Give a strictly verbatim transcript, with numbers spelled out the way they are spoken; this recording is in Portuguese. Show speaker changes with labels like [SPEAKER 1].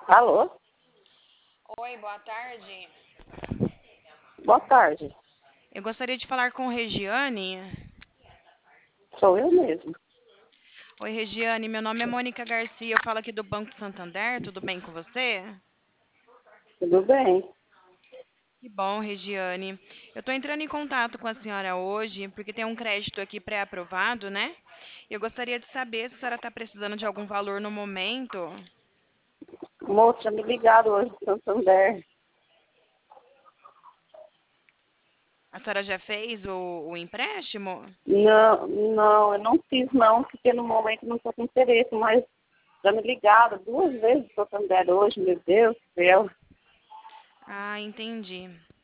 [SPEAKER 1] Alô?
[SPEAKER 2] Oi, boa tarde.
[SPEAKER 1] Boa tarde.
[SPEAKER 2] Eu gostaria de falar com Regiane.
[SPEAKER 1] Sou eu mesmo.
[SPEAKER 2] Oi, Regiane, meu nome é Mônica Garcia, eu falo aqui do Banco Santander, tudo bem com você?
[SPEAKER 1] Tudo bem?
[SPEAKER 2] Que bom, Regiane. Eu estou entrando em contato com a senhora hoje, porque tem um crédito aqui pré-aprovado, né? Eu gostaria de saber se a senhora está precisando de algum valor no momento.
[SPEAKER 1] Moça, me ligaram hoje do Santander.
[SPEAKER 2] A senhora já fez o, o empréstimo?
[SPEAKER 1] Não, não, eu não fiz não, porque no momento não estou com interesse, mas já me ligaram duas vezes do Santander hoje, meu Deus do céu.
[SPEAKER 2] Ah, entendi.